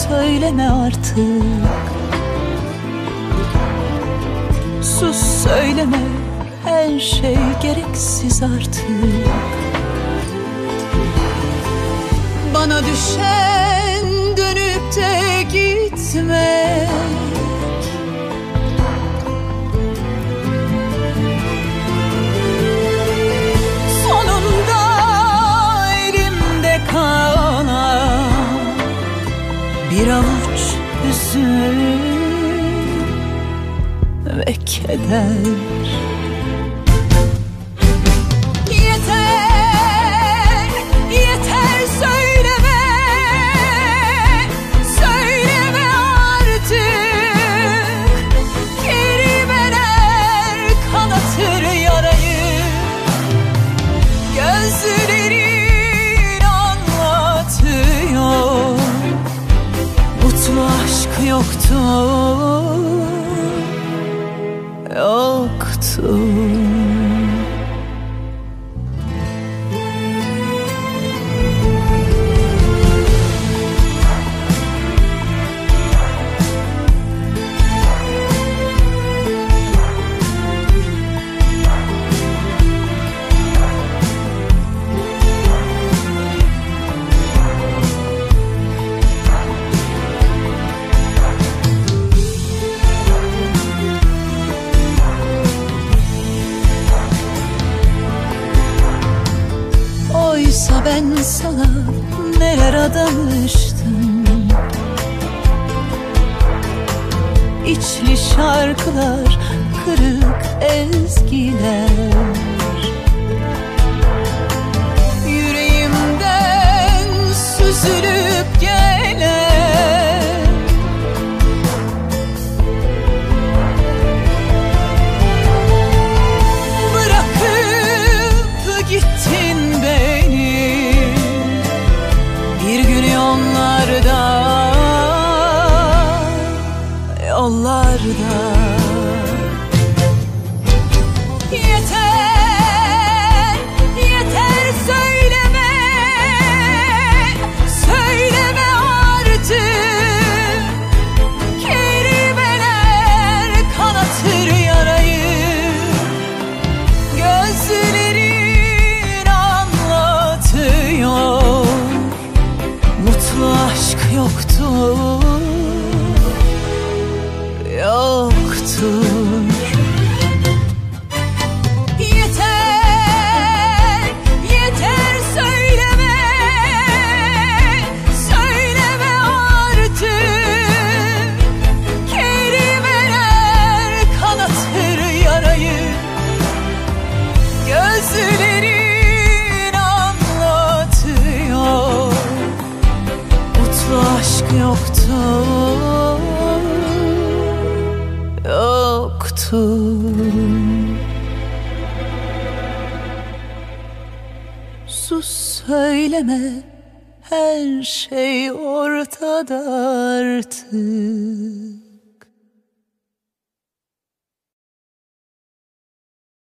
söyleme artık. Sus söyleme, her şey gereksiz artık. Bana düşen dönüp de gitmek. Sonunda elimde kalan bir avuç hüzün ve keder. Yeter, yeter söyleme, söyleme artık. Kelimeler kanatır yarayı, gözlerin anlatıyor. Mutlu aşk yoktur, yoktur. Oysa ben sana neler adamıştım. İçli şarkılar, kırık ezgiler. Yüreğimden süzülüp gelen. Bırakıp gittin beni bir gün yollarda, yollarda. Yeter, yeter söyleme, söyleme artık. Kelimeler kanatır yarayı, gözlerin anlatıyor. Mutlu aşk yoktur, yoktur. Yeter, yeter söyleme, söyleme artık. Kelimeler kanatır yarayı, gözlerin anlatıyor. Mutlu aşk yoktur, yoktur. Sus söyleme, her şey ortada artık.